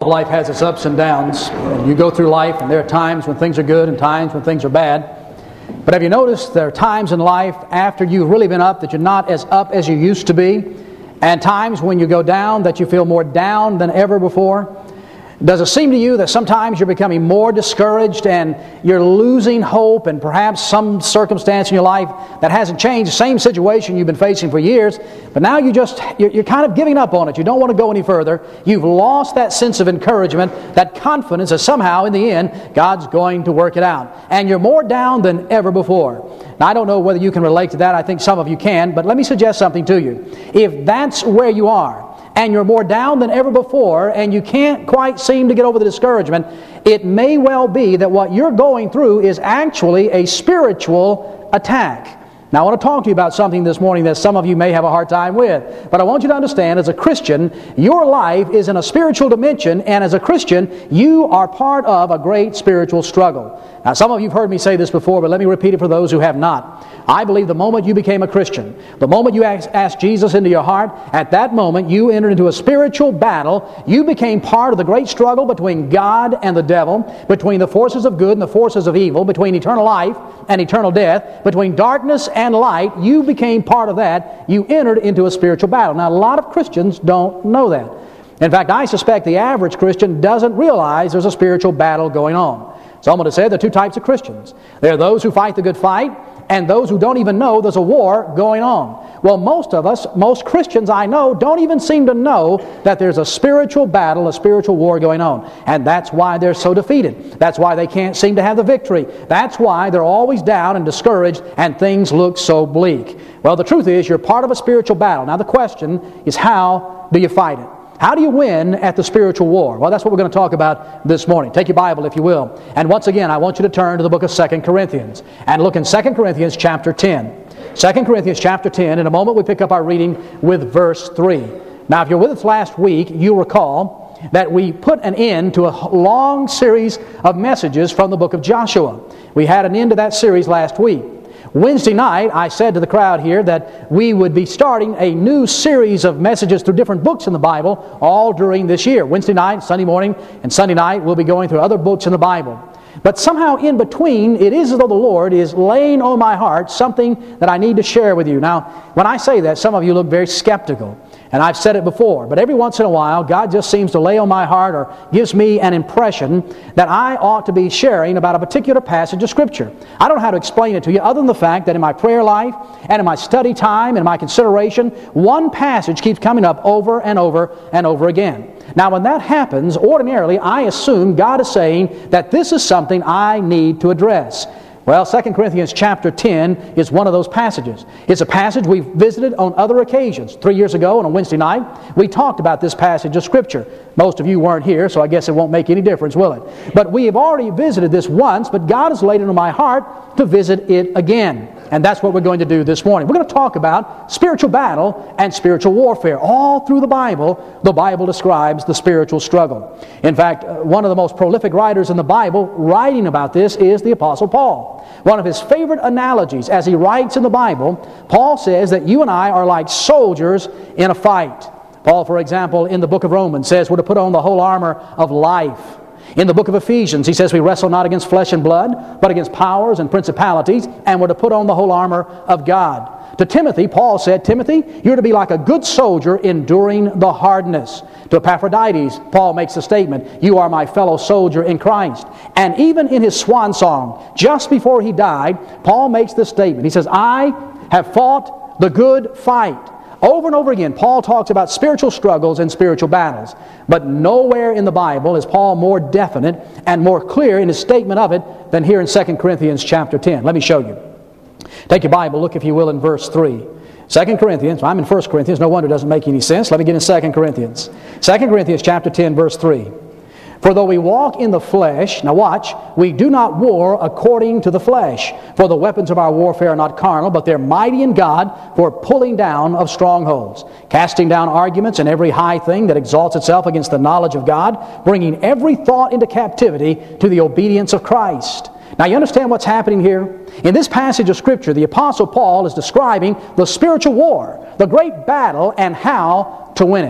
life has its ups and downs. And you go through life, and there are times when things are good and times when things are bad. But have you noticed there are times in life after you've really been up that you're not as up as you used to be? And times when you go down that you feel more down than ever before? Does it seem to you that sometimes you're becoming more discouraged and you're losing hope, and perhaps some circumstance in your life that hasn't changed, the same situation you've been facing for years, but now you're kind of giving up on it. You don't want to go any further. You've lost that sense of encouragement, that confidence that somehow in the end God's going to work it out. And you're more down than ever before. Now, I don't know whether you can relate to that. I think some of you can, but let me suggest something to you. If that's where you are, and you're more down than ever before, and you can't quite seem to get over the discouragement, it may well be that what you're going through is actually a spiritual attack. Now, I want to talk to you about something this morning that some of you may have a hard time with. But I want you to understand, as a Christian, your life is in a spiritual dimension, and as a Christian, you are part of a great spiritual struggle. Now, some of you have heard me say this before, but let me repeat it for those who have not. I believe the moment you became a Christian, the moment you asked Jesus into your heart, at that moment you entered into a spiritual battle. You became part of the great struggle between God and the devil, between the forces of good and the forces of evil, between eternal life and eternal death, between darkness and light. You became part of that. You entered into a spiritual battle. Now, a lot of Christians don't know that. In fact, I suspect the average Christian doesn't realize there's a spiritual battle going on. Someone has said there are two types of Christians. There are those who fight the good fight, and those who don't even know there's a war going on. Well, most Christians I know don't even seem to know that there's a spiritual battle, a spiritual war going on. And that's why they're so defeated. That's why they can't seem to have the victory. That's why they're always down and discouraged and things look so bleak. Well, the truth is you're part of a spiritual battle. Now the question is, how do you fight it? How do you win at the spiritual war? Well, that's what we're going to talk about this morning. Take your Bible, if you will. And once again, I want you to turn to the book of 2 Corinthians and look in 2 Corinthians chapter 10. 2 Corinthians chapter 10. In a moment, we pick up our reading with verse 3. Now, if you're with us last week, you'll recall that we put an end to a long series of messages from the book of Joshua. We had an end to that series last week. Wednesday night, I said to the crowd here that we would be starting a new series of messages through different books in the Bible all during this year. Wednesday night, Sunday morning, and Sunday night, we'll be going through other books in the Bible. But somehow in between, it is as though the Lord is laying on my heart something that I need to share with you. Now, when I say that, some of you look very skeptical. And I've said it before, but every once in a while, God just seems to lay on my heart or gives me an impression that I ought to be sharing about a particular passage of Scripture. I don't know how to explain it to you other than the fact that in my prayer life and in my study time and in my consideration, one passage keeps coming up over and over and over again. Now, when that happens, ordinarily, I assume God is saying that this is something I need to address. Well, 2 Corinthians chapter 10 is one of those passages. It's a passage we've visited on other occasions. 3 years ago on a Wednesday night, we talked about this passage of Scripture. Most of you weren't here, so I guess it won't make any difference, will it? But we have already visited this once, but God has laid it on my heart to visit it again. And that's what we're going to do this morning. We're going to talk about spiritual battle and spiritual warfare. All through the Bible describes the spiritual struggle. In fact, one of the most prolific writers in the Bible writing about this is the Apostle Paul. One of his favorite analogies as he writes in the Bible, Paul says that you and I are like soldiers in a fight. Paul, for example, in the book of Romans says we're to put on the whole armor of life. In the book of Ephesians, he says we wrestle not against flesh and blood, but against powers and principalities, and we're to put on the whole armor of God. To Timothy, Paul said, Timothy, you're to be like a good soldier enduring the hardness. To Epaphroditus, Paul makes the statement, you are my fellow soldier in Christ. And even in his swan song, just before he died, Paul makes this statement. He says, I have fought the good fight. Over and over again, Paul talks about spiritual struggles and spiritual battles. But nowhere in the Bible is Paul more definite and more clear in his statement of it than here in 2 Corinthians chapter 10. Let me show you. Take your Bible, look if you will in verse 3. 2 Corinthians, I'm in 1 Corinthians, no wonder it doesn't make any sense. Let me get in 2 Corinthians. 2 Corinthians chapter 10, verse 3. For though we walk in the flesh, now watch, we do not war according to the flesh. For the weapons of our warfare are not carnal, but they're mighty in God for pulling down of strongholds, casting down arguments and every high thing that exalts itself against the knowledge of God, bringing every thought into captivity to the obedience of Christ. Now you understand what's happening here? In this passage of Scripture, the Apostle Paul is describing the spiritual war, the great battle, and how to win it.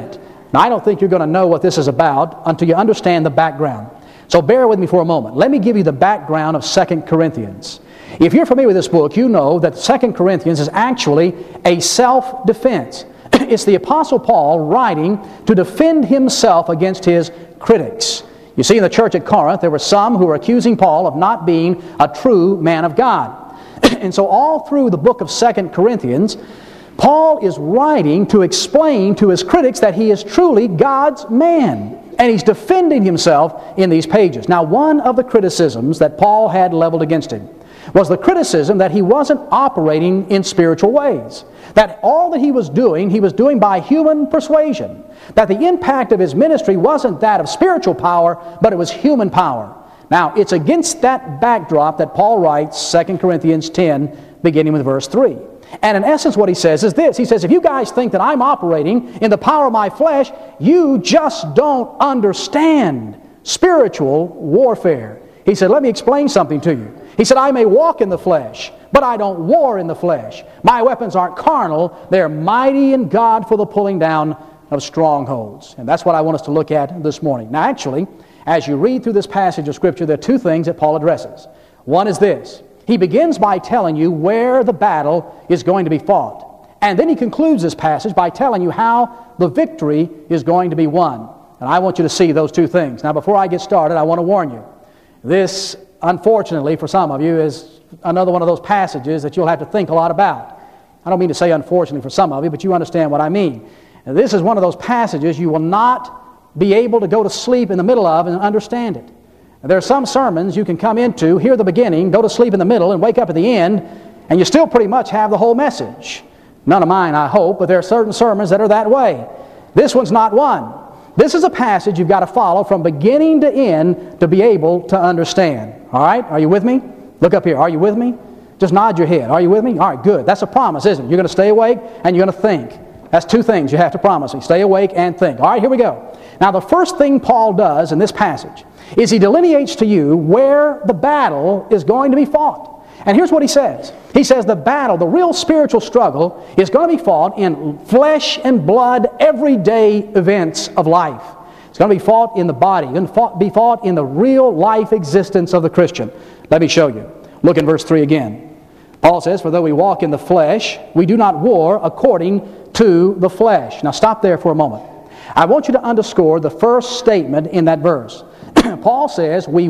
Now, I don't think you're going to know what this is about until you understand the background. So bear with me for a moment. Let me give you the background of 2 Corinthians. If you're familiar with this book, you know that 2 Corinthians is actually a self-defense. It's the Apostle Paul writing to defend himself against his critics. You see, in the church at Corinth, there were some who were accusing Paul of not being a true man of God. And so all through the book of 2 Corinthians, Paul is writing to explain to his critics that he is truly God's man. And he's defending himself in these pages. Now, one of the criticisms that Paul had leveled against him was the criticism that he wasn't operating in spiritual ways. That all that he was doing by human persuasion. That the impact of his ministry wasn't that of spiritual power, but it was human power. Now, it's against that backdrop that Paul writes 2 Corinthians 10, beginning with verse 3. And in essence what he says is this. He says, if you guys think that I'm operating in the power of my flesh, you just don't understand spiritual warfare. He said, let me explain something to you. He said, I may walk in the flesh, but I don't war in the flesh. My weapons aren't carnal. They're mighty in God for the pulling down of strongholds. And that's what I want us to look at this morning. Now actually, as you read through this passage of Scripture, there are two things that Paul addresses. One is this. He begins by telling you where the battle is going to be fought. And then he concludes this passage by telling you how the victory is going to be won. And I want you to see those two things. Now before I get started, I want to warn you. This, unfortunately for some of you, is another one of those passages that you'll have to think a lot about. I don't mean to say unfortunately for some of you, but you understand what I mean. And this is one of those passages you will not be able to go to sleep in the middle of and understand it. There are some sermons you can come into, hear the beginning, go to sleep in the middle, and wake up at the end, and you still pretty much have the whole message. None of mine, I hope, but there are certain sermons that are that way. This one's not one. This is a passage you've got to follow from beginning to end to be able to understand. All right? Are you with me? Look up here. Are you with me? Just nod your head. Are you with me? All right, good. That's a promise, isn't it? You're going to stay awake and you're going to think. That's two things you have to promise me. Stay awake and think. All right, here we go. Now, the first thing Paul does in this passage is he delineates to you where the battle is going to be fought. And here's what he says. He says the battle, the real spiritual struggle, is going to be fought in flesh and blood, everyday events of life. It's going to be fought in the body. It's going to be fought in the real life existence of the Christian. Let me show you. Look in verse 3 again. Paul says, for though we walk in the flesh, we do not war according to the flesh. Now stop there for a moment. I want you to underscore the first statement in that verse. Paul says we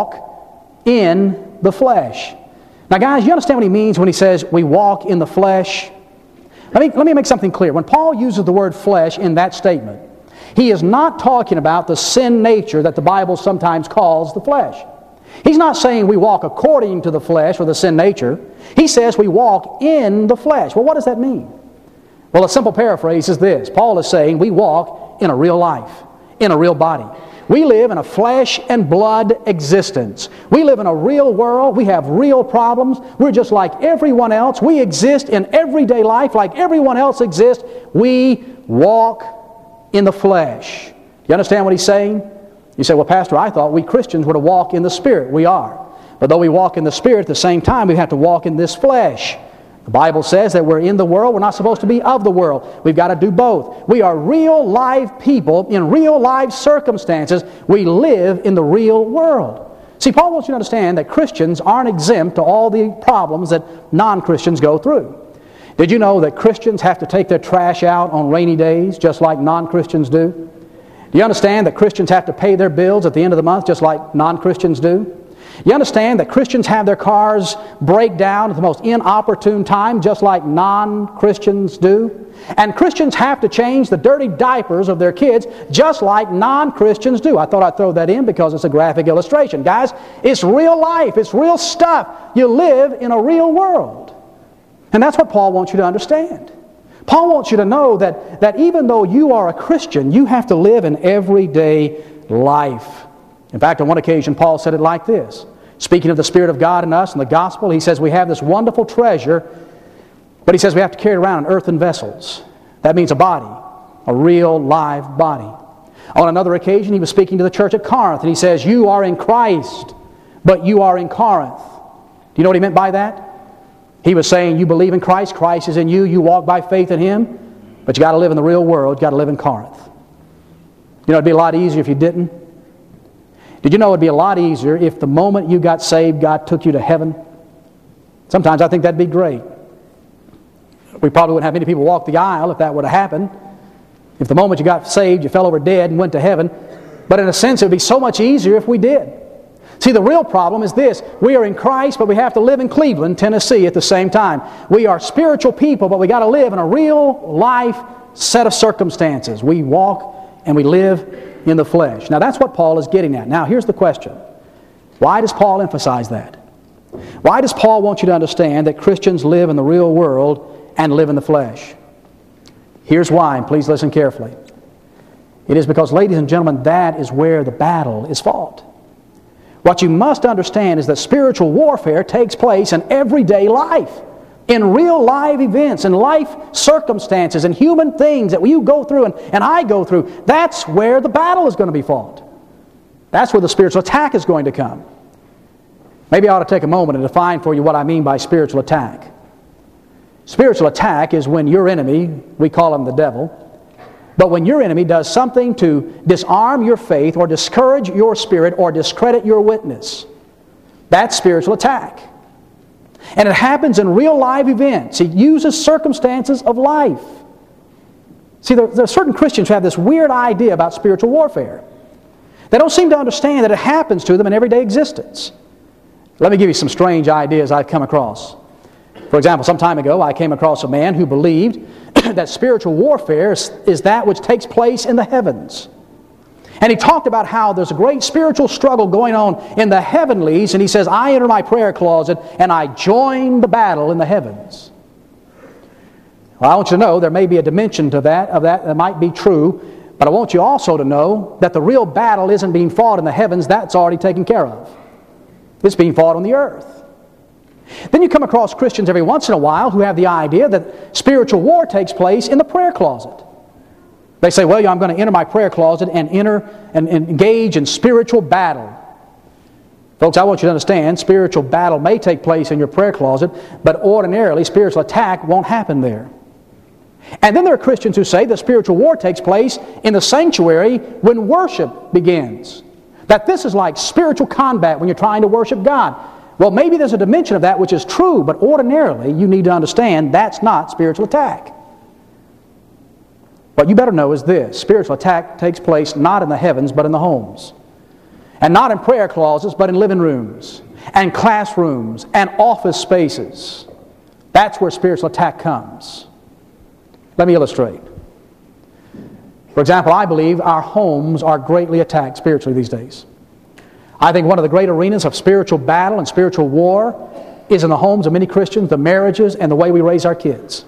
walk in the flesh. Now guys, you understand what he means when he says we walk in the flesh? Let me make something clear. When Paul uses the word flesh in that statement, he is not talking about the sin nature that the Bible sometimes calls the flesh. He's not saying we walk according to the flesh or the sin nature. He says we walk in the flesh. Well, what does that mean? Well, a simple paraphrase is this. Paul is saying we walk in a real life, in a real body. We live in a flesh and blood existence. We live in a real world. We have real problems. We're just like everyone else. We exist in everyday life like everyone else exists. We walk in the flesh. Do you understand what he's saying? You say, well, Pastor, I thought we Christians were to walk in the Spirit. We are. But though we walk in the Spirit, at the same time, we have to walk in this flesh. The Bible says that we're in the world. We're not supposed to be of the world. We've got to do both. We are real live people in real live circumstances. We live in the real world. See, Paul wants you to understand that Christians aren't exempt to all the problems that non-Christians go through. Did you know that Christians have to take their trash out on rainy days just like non-Christians do? Do you understand that Christians have to pay their bills at the end of the month just like non-Christians do? You understand that Christians have their cars break down at the most inopportune time just like non-Christians do? And Christians have to change the dirty diapers of their kids just like non-Christians do. I thought I'd throw that in because it's a graphic illustration. Guys, it's real life. It's real stuff. You live in a real world. And that's what Paul wants you to understand. Paul wants you to know that even though you are a Christian, you have to live an everyday life. In fact, on one occasion, Paul said it like this. Speaking of the Spirit of God in us and the gospel, he says we have this wonderful treasure, but he says we have to carry it around in earthen vessels. That means a body, a real live body. On another occasion, he was speaking to the church at Corinth, and he says, you are in Christ, but you are in Corinth. Do you know what he meant by that? He was saying you believe in Christ, Christ is in you, you walk by faith in Him, but you got to live in the real world, you got to live in Corinth. You know, it'd be a lot easier if you didn't. Did you know it'd be a lot easier if the moment you got saved, God took you to heaven? Sometimes I think that'd be great. We probably wouldn't have many people walk the aisle if that were to happen. If the moment you got saved, you fell over dead and went to heaven. But in a sense, it would be so much easier if we did. See, the real problem is this. We are in Christ, but we have to live in Cleveland, Tennessee at the same time. We are spiritual people, but we got to live in a real life set of circumstances. We walk and we live in the flesh. Now, that's what Paul is getting at. Now, here's the question. Why does Paul emphasize that? Why does Paul want you to understand that Christians live in the real world and live in the flesh? Here's why, and please listen carefully. It is because, ladies and gentlemen, that is where the battle is fought. What you must understand is that spiritual warfare takes place in everyday life, in real live events, in life circumstances, and human things that you go through and I go through. That's where the battle is going to be fought. That's where the spiritual attack is going to come. Maybe I ought to take a moment and define for you what I mean by spiritual attack. Spiritual attack is when your enemy, we call him the devil, but when your enemy does something to disarm your faith or discourage your spirit or discredit your witness. That's spiritual attack. And it happens in real live events. He uses circumstances of life. See, there are certain Christians who have this weird idea about spiritual warfare. They don't seem to understand that it happens to them in everyday existence. Let me give you some strange ideas I've come across. For example, some time ago I came across a man who believed that spiritual warfare is that which takes place in the heavens. And he talked about how there's a great spiritual struggle going on in the heavenlies, and he says, I enter my prayer closet and I join the battle in the heavens. Well, I want you to know there may be a dimension to that might be true, but I want you also to know that the real battle isn't being fought in the heavens. That's already taken care of. It's being fought on the earth. Then you come across Christians every once in a while who have the idea that spiritual war takes place in the prayer closet. They say, well, I'm going to enter my prayer closet and enter and engage in spiritual battle. Folks, I want you to understand, spiritual battle may take place in your prayer closet, but ordinarily spiritual attack won't happen there. And then there are Christians who say that spiritual war takes place in the sanctuary when worship begins. That this is like spiritual combat when you're trying to worship God. Well, maybe there's a dimension of that which is true, but ordinarily you need to understand that's not spiritual attack. What you better know is this. Spiritual attack takes place not in the heavens, but in the homes. And not in prayer closets, but in living rooms, and classrooms, and office spaces. That's where spiritual attack comes. Let me illustrate. For example, I believe our homes are greatly attacked spiritually these days. I think one of the great arenas of spiritual battle and spiritual war is in the homes of many Christians, the marriages, and the way we raise our kids.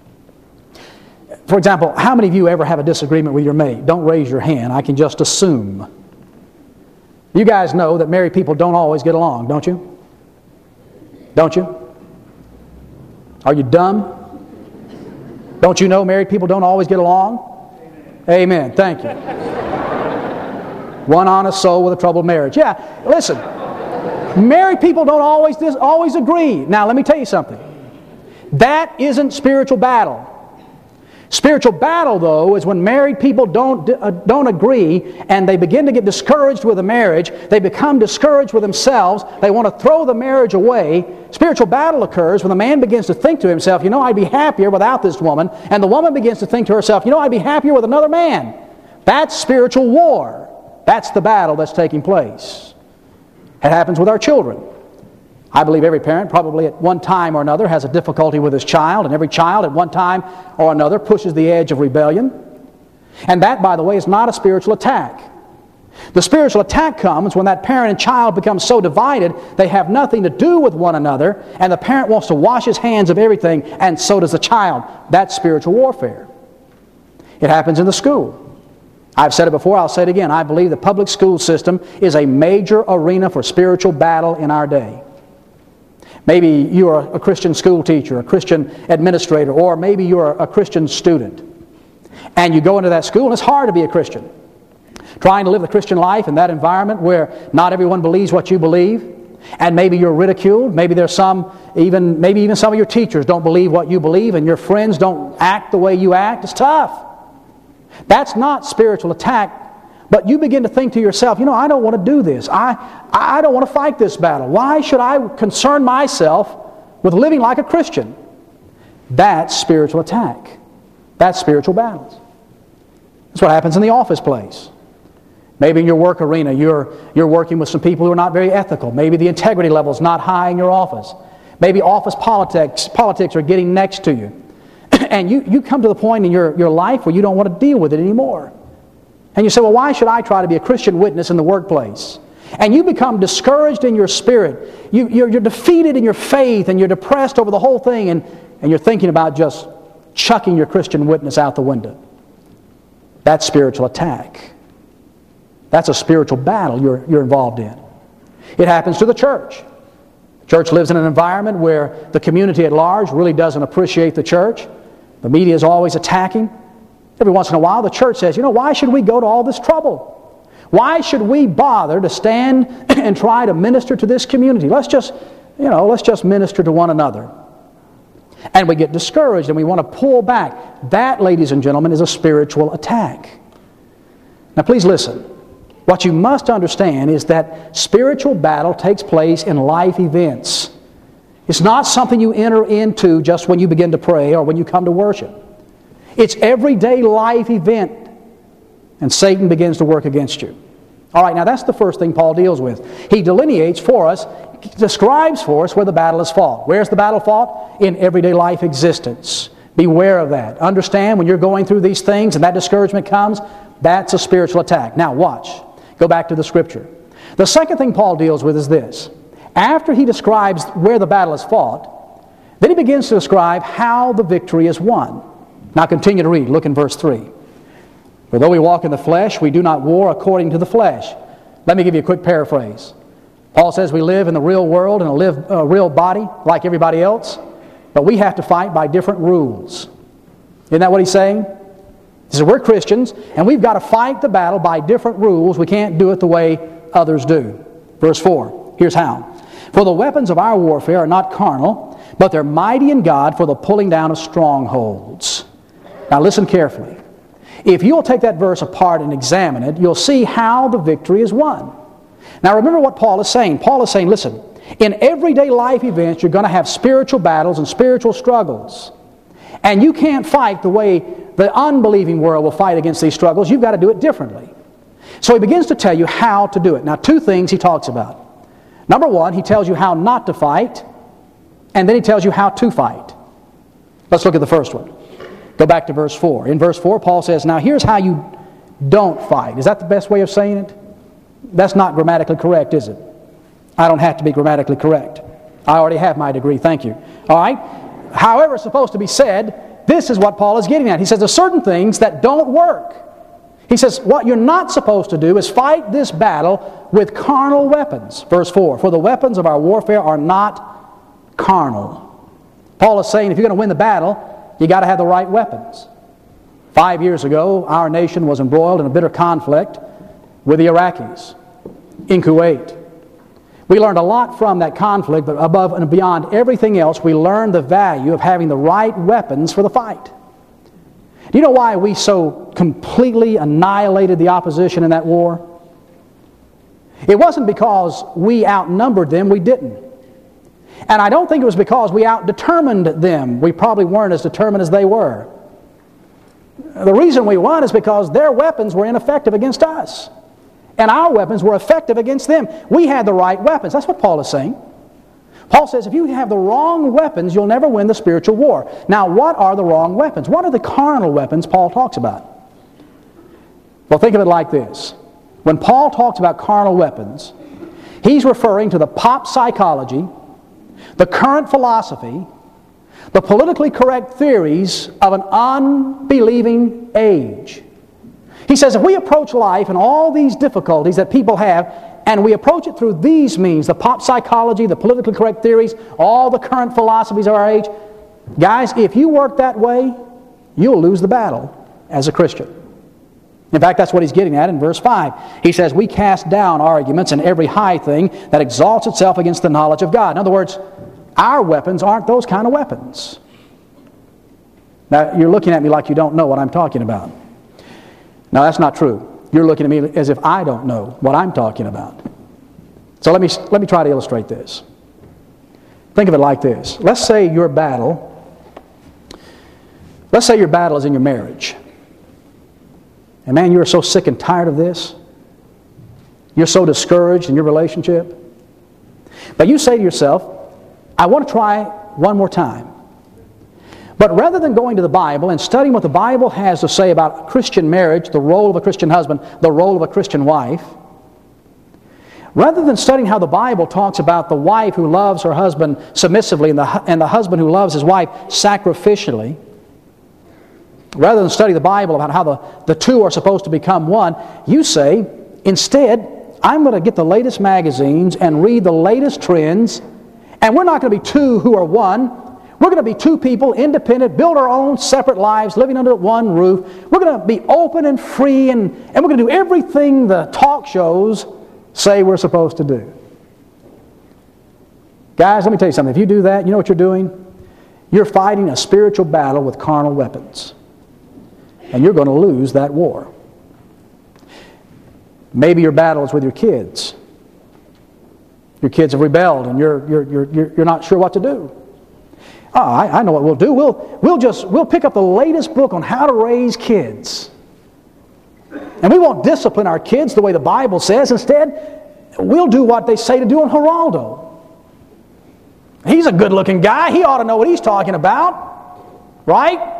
For example, how many of you ever have a disagreement with your mate? Don't raise your hand. I can just assume. You guys know that married people don't always get along, don't you? Don't you? Are you dumb? Don't you know married people don't always get along? Amen. Thank you. One honest soul with a troubled marriage. Yeah, listen. Married people don't always agree. Now, let me tell you something. That isn't spiritual battle. Spiritual battle, though, is when married people don't agree and they begin to get discouraged with a marriage. They become discouraged with themselves. They want to throw the marriage away. Spiritual battle occurs when the man begins to think to himself, I'd be happier without this woman. And the woman begins to think to herself, I'd be happier with another man. That's spiritual war. That's the battle that's taking place. It happens with our children. I believe every parent probably at one time or another has a difficulty with his child, and every child at one time or another pushes the edge of rebellion. And that, by the way, is not a spiritual attack. The spiritual attack comes when that parent and child become so divided they have nothing to do with one another, and the parent wants to wash his hands of everything, and so does the child. That's spiritual warfare. It happens in the school. I've said it before, I'll say it again. I believe the public school system is a major arena for spiritual battle in our day. Maybe you're a Christian school teacher, a Christian administrator, or maybe you're a Christian student. And you go into that school, and it's hard to be a Christian. Trying to live the Christian life in that environment where not everyone believes what you believe, and maybe you're ridiculed. Maybe there's maybe even some of your teachers don't believe what you believe, and your friends don't act the way you act. It's tough. That's not spiritual attack But you begin to think to yourself, I don't want to do this. I don't want to fight this battle. Why should I concern myself with living like a Christian? That's spiritual attack. That's spiritual battles. That's what happens in the office place. Maybe in your work arena, you're working with some people who are not very ethical. Maybe the integrity level is not high in your office. Maybe office politics are getting next to you. And you come to the point in your life where you don't want to deal with it anymore. And you say, well, why should I try to be a Christian witness in the workplace? And you become discouraged in your spirit. You're defeated in your faith, and you're depressed over the whole thing, and you're thinking about just chucking your Christian witness out the window. That's spiritual attack. That's a spiritual battle you're involved in. It happens to the church. The church lives in an environment where the community at large really doesn't appreciate the church. The media is always attacking. Every once in a while, the church says, why should we go to all this trouble? Why should we bother to stand and try to minister to this community? Let's just minister to one another. And we get discouraged and we want to pull back. That, ladies and gentlemen, is a spiritual attack. Now, please listen. What you must understand is that spiritual battle takes place in life events. It's not something you enter into just when you begin to pray or when you come to worship. It's everyday life event, and Satan begins to work against you. All right, now that's the first thing Paul deals with. He delineates for us, describes for us where the battle is fought. Where's the battle fought? In everyday life existence. Beware of that. Understand when you're going through these things and that discouragement comes, that's a spiritual attack. Now watch. Go back to the Scripture. The second thing Paul deals with is this. After he describes where the battle is fought, then he begins to describe how the victory is won. Now continue to read. Look in verse 3. For though we walk in the flesh, we do not war according to the flesh. Let me give you a quick paraphrase. Paul says we live in the real world and live a real body like everybody else, but we have to fight by different rules. Isn't that what he's saying? He says we're Christians, and we've got to fight the battle by different rules. We can't do it the way others do. Verse 4. Here's how. For the weapons of our warfare are not carnal, but they're mighty in God for the pulling down of strongholds. Now listen carefully. If you'll take that verse apart and examine it, you'll see how the victory is won. Now remember what Paul is saying. Paul is saying, listen, in everyday life events, you're going to have spiritual battles and spiritual struggles. And you can't fight the way the unbelieving world will fight against these struggles. You've got to do it differently. So he begins to tell you how to do it. Now, two things he talks about. Number one, he tells you how not to fight, and then he tells you how to fight. Let's look at the first one. Go back to verse 4. In verse 4, Paul says, now here's how you don't fight. Is that the best way of saying it? That's not grammatically correct, is it? I don't have to be grammatically correct. I already have my degree, thank you. All right? However it's supposed to be said, this is what Paul is getting at. He says there's certain things that don't work. He says what you're not supposed to do is fight this battle with carnal weapons. Verse 4, for the weapons of our warfare are not carnal. Paul is saying if you're going to win the battle, you got to have the right weapons. 5 years ago, our nation was embroiled in a bitter conflict with the Iraqis in Kuwait. We learned a lot from that conflict, but above and beyond everything else, we learned the value of having the right weapons for the fight. Do you know why we so completely annihilated the opposition in that war? It wasn't because we outnumbered them, we didn't. And I don't think it was because we out-determined them. We probably weren't as determined as they were. The reason we won is because their weapons were ineffective against us. And our weapons were effective against them. We had the right weapons. That's what Paul is saying. Paul says if you have the wrong weapons, you'll never win the spiritual war. Now, what are the wrong weapons? What are the carnal weapons Paul talks about? Well, think of it like this. When Paul talks about carnal weapons, he's referring to the pop psychology, the current philosophy, the politically correct theories of an unbelieving age. He says if we approach life and all these difficulties that people have, and we approach it through these means, the pop psychology, the politically correct theories, all the current philosophies of our age, guys, if you work that way, you'll lose the battle as a Christian. In fact, that's what he's getting at in verse 5. He says, we cast down arguments and every high thing that exalts itself against the knowledge of God. In other words, our weapons aren't those kind of weapons. Now, you're looking at me like you don't know what I'm talking about. No, that's not true. you're looking at me as if I don't know what I'm talking about. So let me try to illustrate this. Think of it like this. Let's say your battle is in your marriage. And man, you're so sick and tired of this. You're so discouraged in your relationship. But you say to yourself, I want to try one more time. But rather than going to the Bible and studying what the Bible has to say about Christian marriage, the role of a Christian husband, the role of a Christian wife, rather than studying how the Bible talks about the wife who loves her husband submissively and the husband who loves his wife sacrificially, rather than study the Bible about how the two are supposed to become one, you say, instead, I'm going to get the latest magazines and read the latest trends, and we're not going to be two who are one. We're going to be two people, independent, build our own separate lives, living under one roof. We're going to be open and free, and we're going to do everything the talk shows say we're supposed to do. Guys, let me tell you something. If you do that, you know what you're doing? You're fighting a spiritual battle with carnal weapons. And you're going to lose that war. Maybe your battle is with your kids. Your kids have rebelled and you're not sure what to do. Oh, I know what we'll do. We'll pick up the latest book on how to raise kids. And we won't discipline our kids the way the Bible says. Instead, we'll do what they say to do on Geraldo. He's a good-looking guy. He ought to know what he's talking about. Right?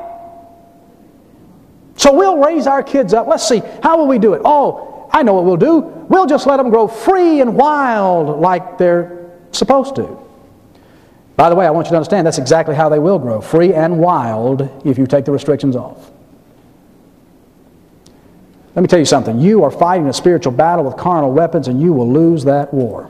So we'll raise our kids up. Let's see. How will we do it? Oh, I know what we'll do. We'll just let them grow free and wild like they're supposed to. By the way, I want you to understand that's exactly how they will grow. Free and wild if you take the restrictions off. Let me tell you something. You are fighting a spiritual battle with carnal weapons and you will lose that war.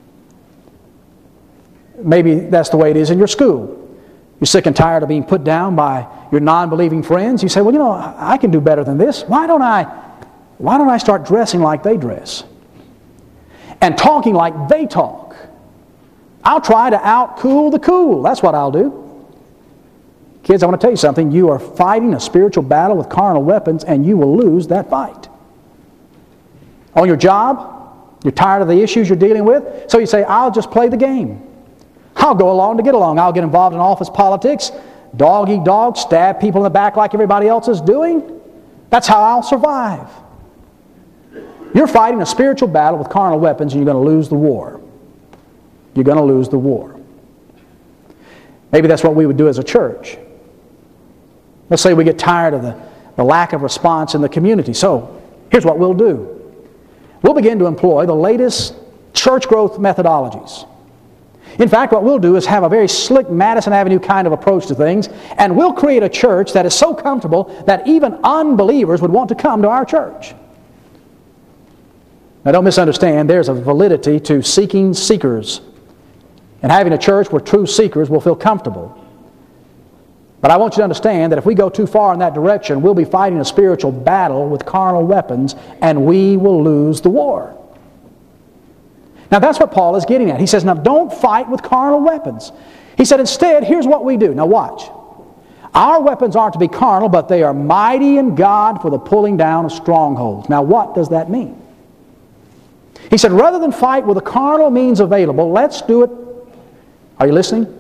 Maybe that's the way it is in your school. You're sick and tired of being put down by your non-believing friends. You say, well, you know, I can do better than this. Why don't I start dressing like they dress? And talking like they talk. I'll try to out-cool the cool. That's what I'll do. Kids, I want to tell you something. You are fighting a spiritual battle with carnal weapons and you will lose that fight. On your job, you're tired of the issues you're dealing with, so you say, I'll just play the game. I'll go along to get along. I'll get involved in office politics, dog eat dog, stab people in the back like everybody else is doing. That's how I'll survive. You're fighting a spiritual battle with carnal weapons and you're going to lose the war. You're going to lose the war. Maybe that's what we would do as a church. Let's say we get tired of the lack of response in the community. So here's what we'll do. We'll begin to employ the latest church growth methodologies. In fact, what we'll do is have a very slick Madison Avenue kind of approach to things, and we'll create a church that is so comfortable that even unbelievers would want to come to our church. Now don't misunderstand, there's a validity to seeking seekers and having a church where true seekers will feel comfortable. But I want you to understand that if we go too far in that direction, we'll be fighting a spiritual battle with carnal weapons and we will lose the war. Now that's what Paul is getting at. He says, now don't fight with carnal weapons. He said, instead, here's what we do. Now watch. Our weapons aren't to be carnal, but they are mighty in God for the pulling down of strongholds. Now what does that mean? He said, rather than fight with the carnal means available, let's do it. Are you listening?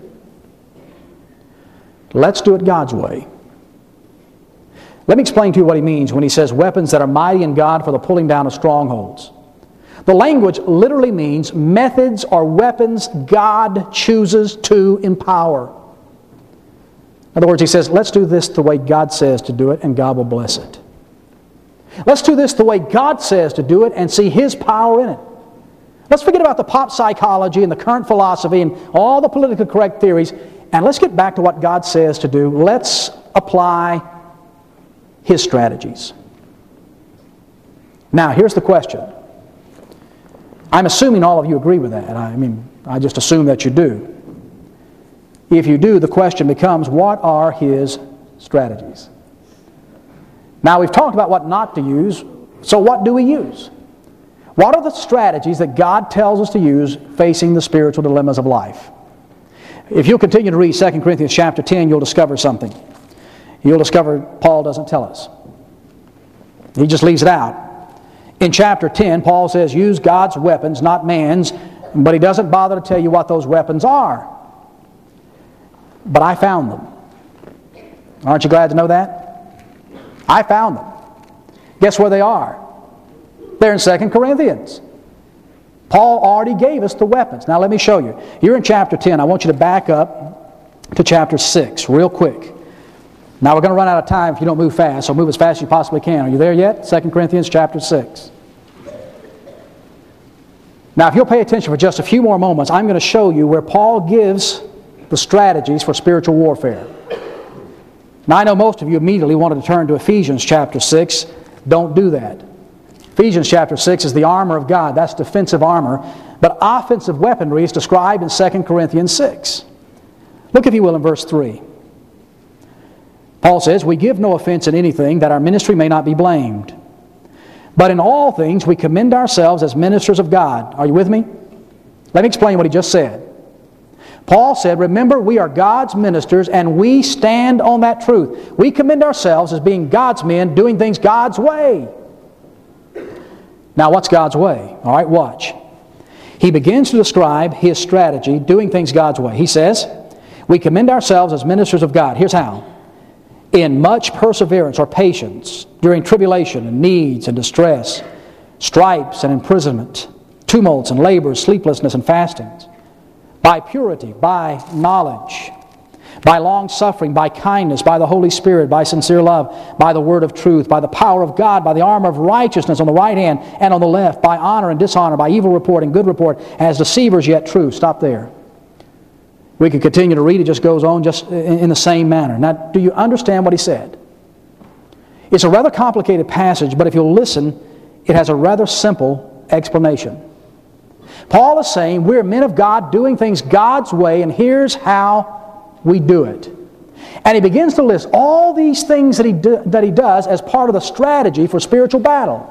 Let's do it God's way. Let me explain to you what he means when he says weapons that are mighty in God for the pulling down of strongholds. The language literally means methods or weapons God chooses to empower. In other words, he says, let's do this the way God says to do it, and God will bless it. Let's do this the way God says to do it and see His power in it. Let's forget about the pop psychology and the current philosophy and all the politically correct theories, and let's get back to what God says to do. Let's apply His strategies. Now, here's the question. I'm assuming all of you agree with that. I just assume that you do. If you do, the question becomes, what are His strategies? Now, we've talked about what not to use, so what do we use? What are the strategies that God tells us to use facing the spiritual dilemmas of life? If you'll continue to read 2 Corinthians chapter 10, you'll discover something. You'll discover Paul doesn't tell us. He just leaves it out. In chapter 10, Paul says, use God's weapons, not man's, but he doesn't bother to tell you what those weapons are. But I found them. Aren't you glad to know that? I found them. Guess where they are? They're in 2 Corinthians. Paul already gave us the weapons. Now let me show you. You're in chapter 10. I want you to back up to chapter 6 real quick. Now we're going to run out of time if you don't move fast, so move as fast as you possibly can. Are you there yet? 2 Corinthians chapter 6. Now if you'll pay attention for just a few more moments, I'm going to show you where Paul gives the strategies for spiritual warfare. Now I know most of you immediately wanted to turn to Ephesians chapter 6. Don't do that. Ephesians chapter 6 is the armor of God. That's defensive armor. But offensive weaponry is described in 2 Corinthians 6. Look, if you will, in verse 3. Paul says, we give no offense in anything, that our ministry may not be blamed. But in all things we commend ourselves as ministers of God. Are you with me? Let me explain what he just said. Paul said, remember, we are God's ministers and we stand on that truth. We commend ourselves as being God's men, doing things God's way. Now, what's God's way? All right, watch. He begins to describe his strategy, doing things God's way. He says, we commend ourselves as ministers of God. Here's how. In much perseverance or patience, during tribulation and needs and distress, stripes and imprisonment, tumults and labors, sleeplessness and fastings, by purity, by knowledge, by long-suffering, by kindness, by the Holy Spirit, by sincere love, by the word of truth, by the power of God, by the armor of righteousness on the right hand and on the left, by honor and dishonor, by evil report and good report, as deceivers yet true. Stop there. We could continue to read. It just goes on just in the same manner. Now, do you understand what he said? It's a rather complicated passage, but if you'll listen, it has a rather simple explanation. Paul is saying we're men of God doing things God's way, and here's how we do it. And he begins to list all these things that he does as part of the strategy for spiritual battle.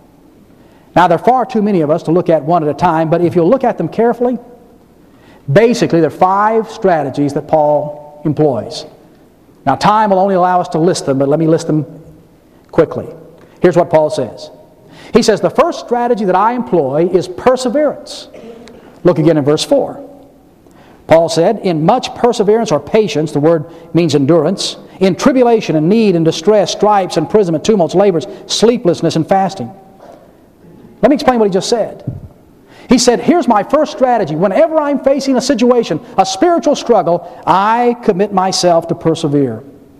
Now, there are far too many of us to look at one at a time, but if you'll look at them carefully, basically there are 5 strategies that Paul employs. Now, time will only allow us to list them, but let me list them quickly. Here's what Paul says. He says, the first strategy that I employ is perseverance. Look again in verse 4. Paul said, in much perseverance or patience, the word means endurance, in tribulation and need and distress, stripes, imprisonment, tumults, labors, sleeplessness, and fasting. Let me explain what he just said. He said, here's my first strategy. Whenever I'm facing a situation, a spiritual struggle, I commit myself to persevere.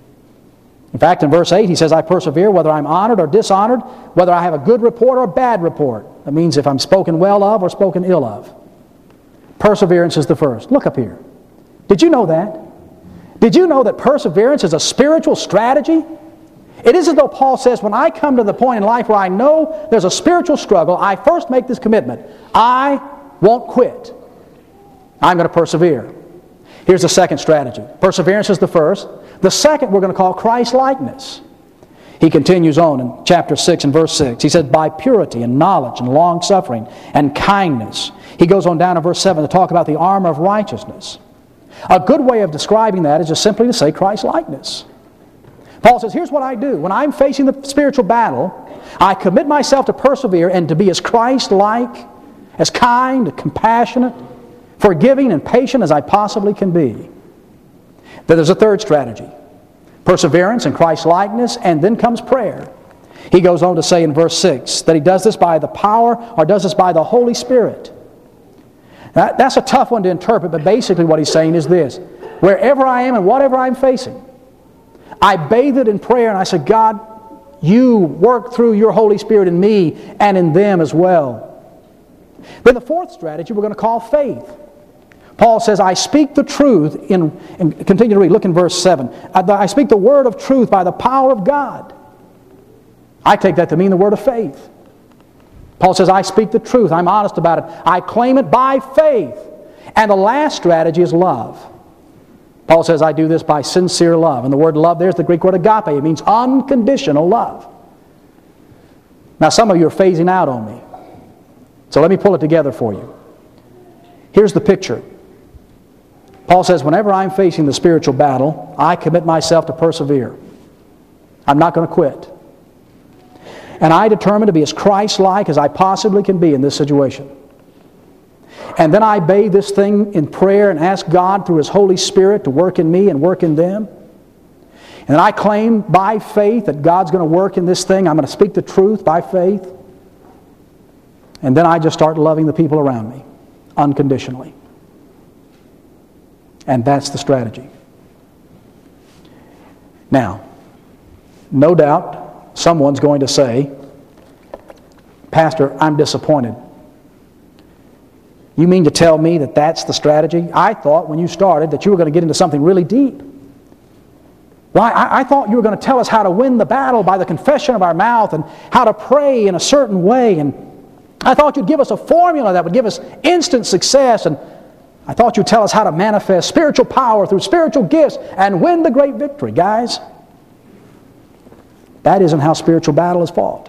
In fact, in verse 8, he says, I persevere whether I'm honored or dishonored, whether I have a good report or a bad report. That means if I'm spoken well of or spoken ill of. Perseverance is the first. Look up here. Did you know that? Did you know that perseverance is a spiritual strategy? It is as though Paul says, when I come to the point in life where I know there's a spiritual struggle, I first make this commitment. I won't quit. I'm going to persevere. Here's the second strategy. Perseverance is the first. The second we're going to call Christ-likeness. He continues on in chapter 6 and verse 6. He said, by purity and knowledge and long-suffering and kindness. He goes on down to verse 7 to talk about the armor of righteousness. A good way of describing that is just simply to say Christ-likeness. Paul says, here's what I do. When I'm facing the spiritual battle, I commit myself to persevere and to be as Christ-like, as kind, compassionate, forgiving, and patient as I possibly can be. Then there's a third strategy. Perseverance and Christ-likeness, and then comes prayer. He goes on to say in verse 6 that he does this by the power or does this by the Holy Spirit. Now, that's a tough one to interpret, but basically what he's saying is this. Wherever I am and whatever I'm facing, I bathe it in prayer and I say, God, you work through your Holy Spirit in me and in them as well. Then the fourth strategy we're going to call faith. Paul says, I speak the truth and continue to read. Look in verse 7. I speak the word of truth by the power of God. I take that to mean the word of faith. Paul says, I speak the truth. I'm honest about it. I claim it by faith. And the last strategy is love. Paul says, I do this by sincere love. And the word love there is the Greek word agape. It means unconditional love. Now, some of you are phasing out on me. So let me pull it together for you. Here's the picture. Paul says, whenever I'm facing the spiritual battle, I commit myself to persevere. I'm not going to quit. And I determine to be as Christ-like as I possibly can be in this situation. And then I bathe this thing in prayer and ask God through His Holy Spirit to work in me and work in them. And I claim by faith that God's going to work in this thing. I'm going to speak the truth by faith. And then I just start loving the people around me unconditionally. And that's the strategy. Now, no doubt someone's going to say, Pastor, I'm disappointed. You mean to tell me that that's the strategy? I thought when you started that you were going to get into something really deep. Well, I thought you were going to tell us how to win the battle by the confession of our mouth and how to pray in a certain way. And I thought you'd give us a formula that would give us instant success. And I thought you'd tell us how to manifest spiritual power through spiritual gifts and win the great victory. Guys, that isn't how spiritual battle is fought.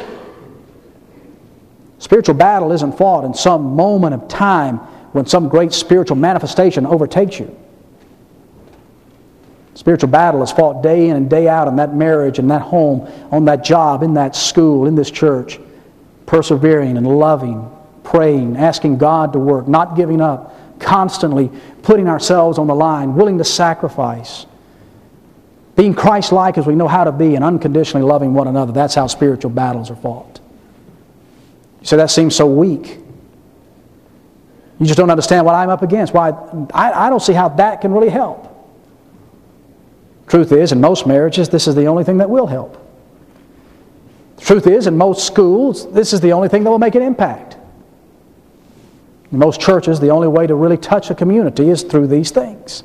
Spiritual battle isn't fought in some moment of time when some great spiritual manifestation overtakes you. Spiritual battle is fought day in and day out in that marriage, in that home, on that job, in that school, in this church. Persevering and loving, praying, asking God to work, not giving up, constantly putting ourselves on the line, willing to sacrifice. Being Christ-like as we know how to be and unconditionally loving one another. That's how spiritual battles are fought. You say, that seems so weak. You just don't understand what I'm up against. Why? I don't see how that can really help. Truth is, in most marriages, this is the only thing that will help. The truth is, in most schools, this is the only thing that will make an impact. In most churches, the only way to really touch a community is through these things.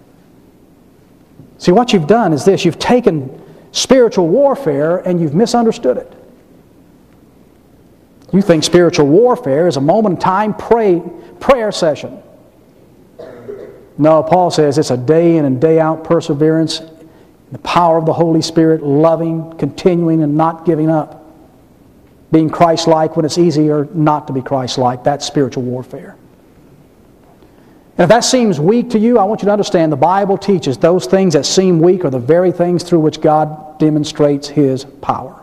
See, what you've done is this. You've taken spiritual warfare and you've misunderstood it. You think spiritual warfare is a moment in time prayer session. No, Paul says it's a day in and day out perseverance, the power of the Holy Spirit, loving, continuing, and not giving up. Being Christ-like when it's easier not to be Christ-like. That's spiritual warfare. And if that seems weak to you, I want you to understand the Bible teaches those things that seem weak are the very things through which God demonstrates His power.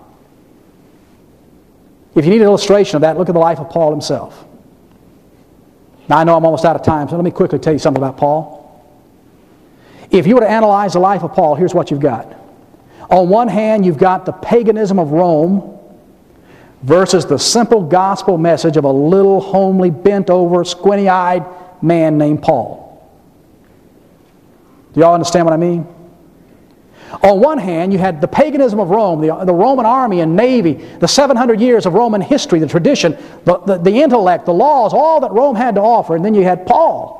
If you need an illustration of that, look at the life of Paul himself. Now, I know I'm almost out of time, so let me quickly tell you something about Paul. If you were to analyze the life of Paul, here's what you've got. On one hand, you've got the paganism of Rome versus the simple gospel message of a little, homely, bent-over, squinty-eyed man named Paul. Do y'all understand what I mean? On one hand, you had the paganism of Rome, the Roman army and navy, the 700 years of Roman history, the tradition, the intellect, the laws, all that Rome had to offer. And then you had Paul,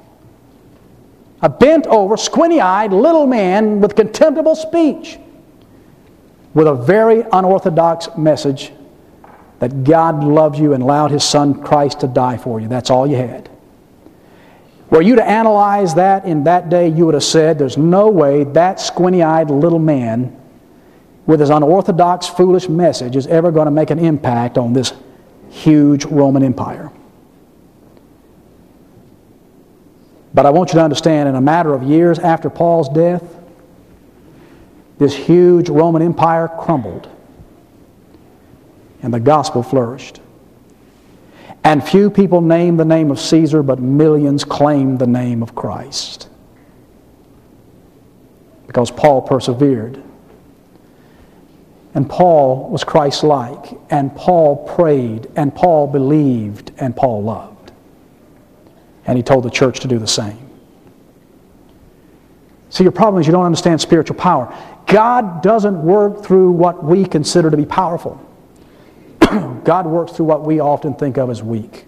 a bent-over, squinty-eyed little man with contemptible speech, with a very unorthodox message that God loves you and allowed His Son Christ to die for you. That's all you had. Were you to analyze that in that day, you would have said, there's no way that squinty-eyed little man with his unorthodox, foolish message is ever going to make an impact on this huge Roman Empire. But I want you to understand, in a matter of years after Paul's death, this huge Roman Empire crumbled and the gospel flourished. And few people named the name of Caesar, but millions claimed the name of Christ. Because Paul persevered. And Paul was Christ-like. And Paul prayed. And Paul believed. And Paul loved. And he told the church to do the same. See, your problem is you don't understand spiritual power. God doesn't work through what we consider to be powerful. God works through what we often think of as weak.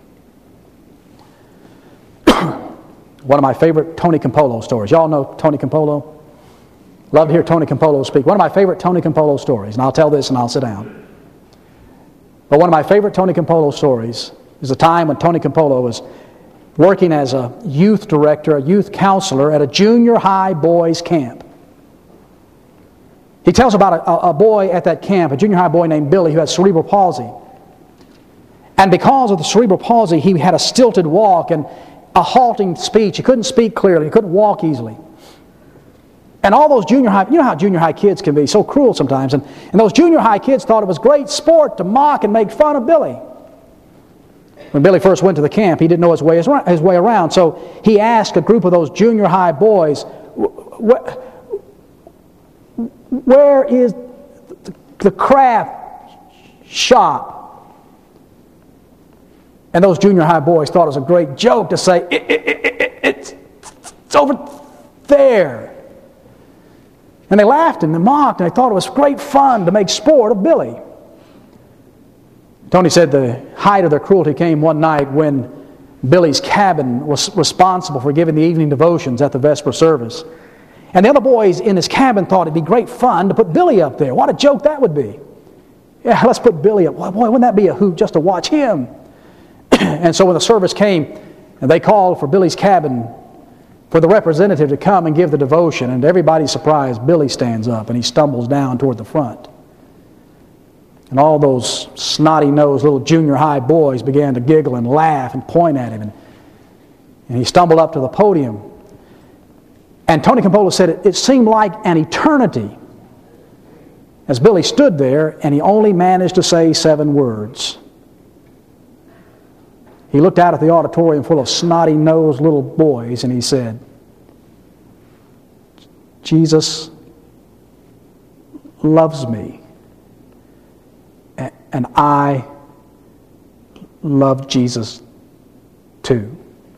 One of my favorite Tony Campolo stories. Y'all know Tony Campolo? Love to hear Tony Campolo speak. One of my favorite Tony Campolo stories, and I'll tell this and I'll sit down. But one of my favorite Tony Campolo stories is a time when Tony Campolo was working as a youth director, a youth counselor at a junior high boys camp. He tells about a boy at that camp, a junior high boy named Billy, who had cerebral palsy. And because of the cerebral palsy, he had a stilted walk and a halting speech. He couldn't speak clearly. He couldn't walk easily. And all those junior high, you know how junior high kids can be so cruel sometimes, and those junior high kids thought it was great sport to mock and make fun of Billy. When Billy first went to the camp, he didn't know his way around, so he asked a group of those junior high boys, where is the craft shop? And those junior high boys thought it was a great joke to say, it's over there. And they laughed and they mocked, and they thought it was great fun to make sport of Billy. Tony said the height of their cruelty came one night when Billy's cabin was responsible for giving the evening devotions at the Vesper service. And the other boys in his cabin thought it'd be great fun to put Billy up there. What a joke that would be. Yeah, let's put Billy up. Boy, wouldn't that be a hoot just to watch him? And so when the service came, and they called for Billy's cabin for the representative to come and give the devotion, and to everybody's surprise, Billy stands up and he stumbles down toward the front. And all those snotty-nosed little junior high boys began to giggle and laugh and point at him. And he stumbled up to the podium. And Tony Campolo said it seemed like an eternity as Billy stood there, and he only managed to say 7 words. He looked out at the auditorium full of snotty-nosed little boys, and he said, Jesus loves me, and I love Jesus too.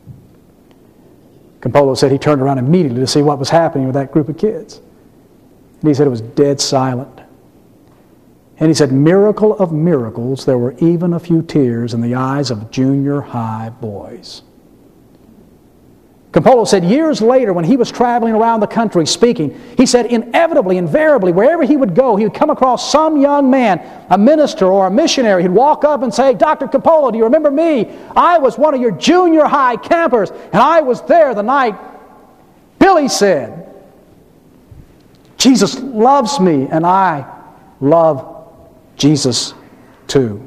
Campolo said he turned around immediately to see what was happening with that group of kids. And he said it was dead silent. And he said, miracle of miracles, there were even a few tears in the eyes of junior high boys. Campolo said years later when he was traveling around the country speaking, he said inevitably, invariably, wherever he would go, he would come across some young man, a minister or a missionary. He'd walk up and say, Dr. Campolo, do you remember me? I was one of your junior high campers, and I was there the night Billy said, Jesus loves me, and I love Jesus too.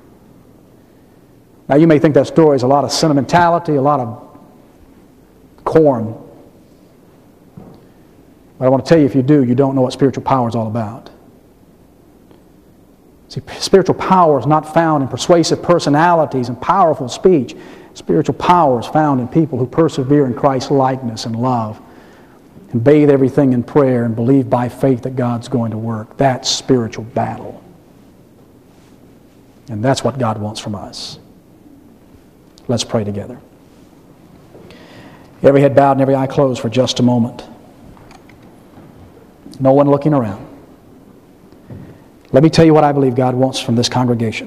Now you may think that story is a lot of sentimentality, a lot of corn. But I want to tell you, if you do, you don't know what spiritual power is all about. See, spiritual power is not found in persuasive personalities and powerful speech. Spiritual power is found in people who persevere in Christ's likeness and love and bathe everything in prayer and believe by faith that God's going to work. That's spiritual battle. And that's what God wants from us. Let's pray together. Every head bowed and every eye closed for just a moment. No one looking around. Let me tell you what I believe God wants from this congregation.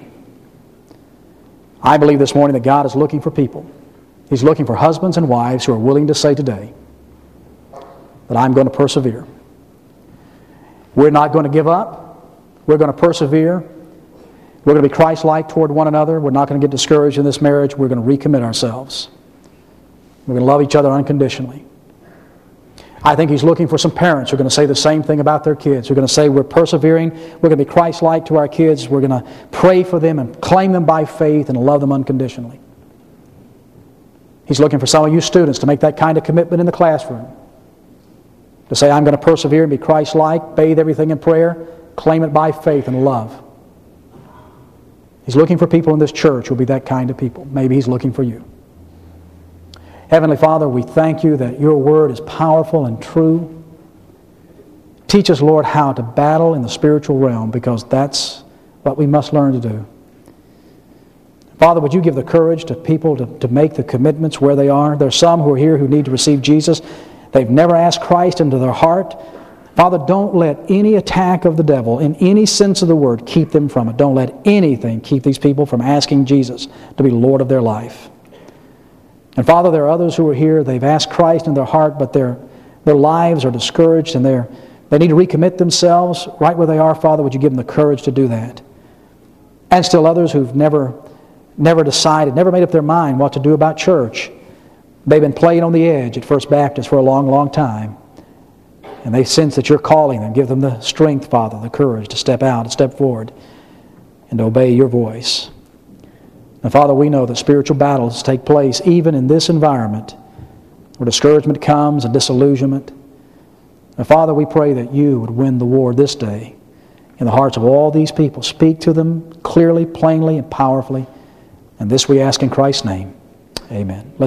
I believe this morning that God is looking for people. He's looking for husbands and wives who are willing to say today that I'm going to persevere. We're not going to give up. We're going to persevere. We're going to be Christ-like toward one another. We're not going to get discouraged in this marriage. We're going to recommit ourselves. We're going to love each other unconditionally. I think He's looking for some parents who are going to say the same thing about their kids. Who are going to say we're persevering. We're going to be Christ-like to our kids. We're going to pray for them and claim them by faith and love them unconditionally. He's looking for some of you students to make that kind of commitment in the classroom. To say, I'm going to persevere and be Christ-like, bathe everything in prayer, claim it by faith and love. He's looking for people in this church who will be that kind of people. Maybe He's looking for you. Heavenly Father, we thank You that Your Word is powerful and true. Teach us, Lord, how to battle in the spiritual realm, because that's what we must learn to do. Father, would You give the courage to people to make the commitments where they are? There are some who are here who need to receive Jesus. They've never asked Christ into their heart. Father, don't let any attack of the devil, in any sense of the word, keep them from it. Don't let anything keep these people from asking Jesus to be Lord of their life. And Father, there are others who are here, they've asked Christ in their heart, but their lives are discouraged and they need to recommit themselves right where they are. Father, would You give them the courage to do that? And still others who've never decided, never made up their mind what to do about church. They've been playing on the edge at First Baptist for a long, long time. And they sense that You're calling them. Give them the strength, Father, the courage to step out and step forward and to obey Your voice. And Father, we know that spiritual battles take place even in this environment where discouragement comes and disillusionment. And Father, we pray that you would win the war this day in the hearts of all these people. Speak to them clearly, plainly, and powerfully. And this we ask in Christ's name. Amen.